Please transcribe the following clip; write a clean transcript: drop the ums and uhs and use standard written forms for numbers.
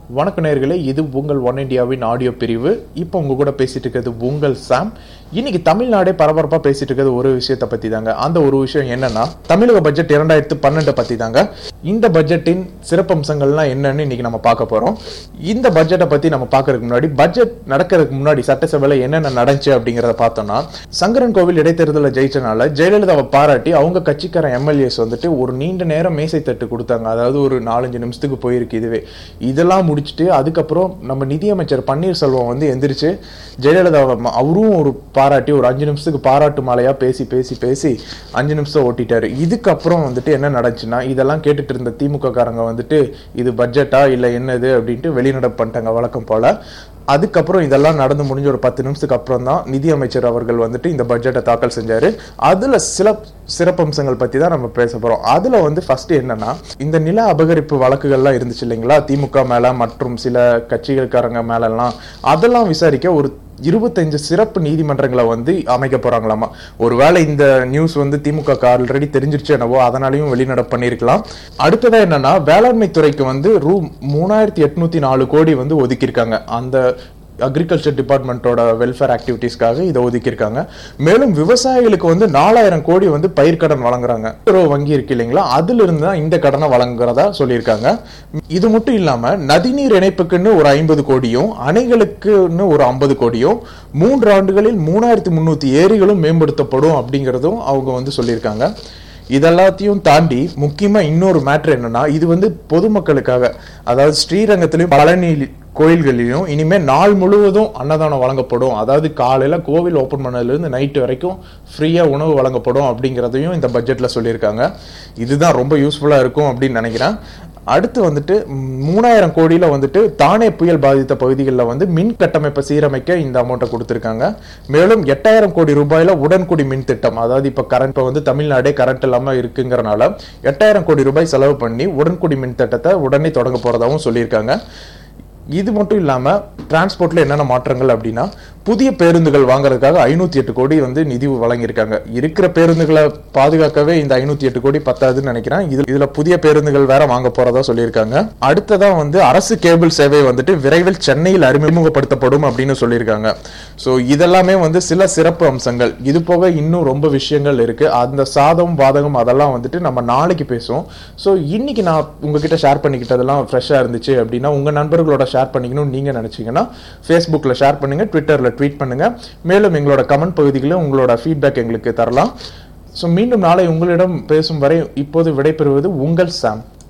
வணக்க நேயர்களே, இது உங்கள் ஒன் இண்டியாவின் ஆடியோ பிரிவு. இப்போ உங்க கூட பேசிட்டு இருக்கிறது உங்கள் சாம். இன்னைக்கு தமிழ்நாடே பரபரப்பா பேசிட்டு இருக்கிறது ஒரு விஷயத்தை பத்தி தாங்க. அந்த ஒரு விஷயம் என்னன்னா, தமிழக பட்ஜெட் 2012 பத்தி தாங்க. இந்த பட்ஜெட்டின் சிறப்பம்சங்கள்லாம் என்னன்னு இன்னைக்கு நம்ம பார்க்க போறோம். இந்த பட்ஜெட்டை பத்தி நம்ம பார்க்கறதுக்கு முன்னாடி, பட்ஜெட் நடக்கிறதுக்கு முன்னாடி சட்டசபையில என்னென்ன நடந்துச்சு அப்படிங்கறத பார்த்தோம்னா, சங்கரன் கோவில் இடைத்தேர்தலில் ஜெயிச்சனால ஜெயலலிதாவை பாராட்டி அவங்க கட்சிக்கார எம்எல்ஏஸ் வந்துட்டு ஒரு நீண்ட நேரம் மேசை தட்டு கொடுத்தாங்க. அதாவது ஒரு 4-5 நிமிஷத்துக்கு போயிருக்கு. இதெல்லாம் முடிச்சுட்டு அதுக்கப்புறம் நம்ம நிதியமைச்சர் பன்னீர்செல்வம் வந்து எந்திரிச்சு ஜெயலலிதாவை அவரும் ஒரு பாராட்டி ஒரு 5 நிமிஷத்துக்கு பாராட்டு மாலையா பேசி 5 நிமிஷம் ஓட்டிட்டாரு. இதுக்கப்புறம் வந்துட்டு என்ன நடந்துச்சுன்னா, இதெல்லாம் கேட்டுட்டு இருந்த திமுக காரங்க வந்துட்டு இது பட்ஜெட்டா இல்ல என்னது அப்படின்ட்டு வெளிநடப்பு பண்ணிட்டாங்க வழக்கம் போல. அதுக்கப்புறம் இதெல்லாம் நடந்து முடிஞ்ச ஒரு 10 நிமிஷத்துக்கு அப்புறம் தான் நிதியமைச்சர் அவர்கள் வந்துட்டு இந்த பட்ஜெட்டை தாக்கல் செஞ்சாரு. அதுல சில சிறப்பம்சங்கள் பத்தி தான் நம்ம பேச போறோம். அதுல வந்து ஃபர்ஸ்ட் என்னன்னா, இந்த நில அபகரிப்பு வழக்குகள்லாம் இருந்துச்சு இல்லைங்களா, திமுக மேல மற்றும் சில கட்சிகளுக்காரங்க மேல எல்லாம், அதெல்லாம் விசாரிக்க ஒரு 25 சிறப்பு நீதிமன்றங்களை வந்து அமைக்க போறாங்களாமா. ஒருவேளை இந்த நியூஸ் வந்து திமுக ஆல்ரெடி தெரிஞ்சிருச்சு என்னவோ, அதனாலையும் வெளிநடப்பு பண்ணிருக்கலாம். அடுத்ததா என்னன்னா, வேளாண்மை துறைக்கு வந்து ரூ. 3804 கோடி வந்து ஒதுக்கியிருக்காங்க. அந்த அக்ரிகல்ச்சர் டிபார்ட்மெண்டோட வெல்ஃபேர் ஆக்டிவிட்டிஸ்க்காக இதை ஒதுக்கியிருக்காங்க. மேலும் விவசாயிகளுக்கு வந்து 4000 கோடி வந்து பயிர்க்கடன் வழங்குறாங்க. வங்கி இருக்கு இல்லைங்களா, அதுல இருந்து தான் இந்த கடனை வழங்குறதா சொல்லியிருக்காங்க. இது மட்டும் இல்லாம நதிநீர் இணைப்புக்குன்னு ஒரு 50 கோடியும், அணைகளுக்குன்னு ஒரு 50 கோடியும், 3 ஆண்டுகளில் 3300 ஏரிகளும் மேம்படுத்தப்படும் அப்படிங்கறதும் அவங்க வந்து சொல்லியிருக்காங்க. இதெல்லாத்தையும் தாண்டி முக்கியமா இன்னொரு மேட்டர் என்னன்னா, இது வந்து பொதுமக்களுக்காக, அதாவது ஸ்ரீரங்கத்திலும் பழனி கோயில்களிலும் இனிமே நாள் முழுவதும் அன்னதானம் வழங்கப்படும். அதாவது காலையில கோவில் ஓபன் பண்ணதுல இருந்து நைட்டு வரைக்கும் ஃப்ரீயா உணவு வழங்கப்படும் அப்படிங்கறதையும் இந்த பட்ஜெட்ல சொல்லியிருக்காங்க. இதுதான் ரொம்ப யூஸ்ஃபுல்லா இருக்கும் அப்படின்னு நினைக்கிறேன். அடுத்து வந்துட்டு 3000 கோடியில வந்துட்டு தானே புயல் பாதித்த பகுதிகளில் வந்து மின் கட்டமைப்பை சீரமைக்க இந்த அமௌண்ட்டை கொடுத்திருக்காங்க. மேலும் 8000 கோடி ரூபாயில உடன்குடி மின் திட்டம், அதாவது இப்ப கரண்ட் வந்து தமிழ்நாடே கரண்ட் இல்லாம இருக்குங்கிறனால 8000 கோடி ரூபாய் செலவு பண்ணி உடன்குடி மின் திட்டத்தை உடனே தொடங்க போறதாகவும் சொல்லியிருக்காங்க. இது மட்டும் இல்லாம டிரான்ஸ்போர்ட்ல என்னென்ன மாற்றங்கள் அப்படின்னா, புதிய பேருந்துகள் வாங்குறதுக்காக 508 கோடி வந்து நிதி வழங்கியிருக்காங்க. இருக்கிற பேருந்துகளை பாதுகாக்கவே இந்த 508 கோடி பத்தாதுன்னு நினைக்கிறேன். இதுல புதிய பேருந்துகள் வேற வாங்க போறதா சொல்லியிருக்காங்க. அடுத்ததா வந்து அரசு கேபிள் சேவை வந்துட்டு விரைவில் சென்னையில் அறிமுகப்படுத்தப்படும் அப்படின்னு சொல்லியிருக்காங்க. ஸோ இதெல்லாமே வந்து சில சிறப்பு அம்சங்கள். இது போக இன்னும் ரொம்ப விஷயங்கள் இருக்கு. அந்த சாதம் பாதகம் அதெல்லாம் வந்துட்டு நம்ம நாளைக்கு பேசுவோம். ஸோ இன்னைக்கு நான் உங்ககிட்ட ஷேர் பண்ணிக்கிட்டதெல்லாம் ஃப்ரெஷ்ஷா இருந்துச்சு அப்படின்னா, உங்க நண்பர்களோட ஷேர் பண்ணிக்கணும் நீங்க நினைச்சீங்கன்னா ஃபேஸ்புக்ல ஷேர் பண்ணுங்க, ட்விட்டர்ல ட்வீட் பண்ணுங்க. மேலும் எங்களோட கமெண்ட் பகுதிகளில் உங்களோட ஃபீட்பேக் எங்களுக்கு தரலாம். ஸோ மீண்டும் நாளை உங்களிடம் பேசும் வரை இப்போது விடைபெறுவது உங்கள் சாம்.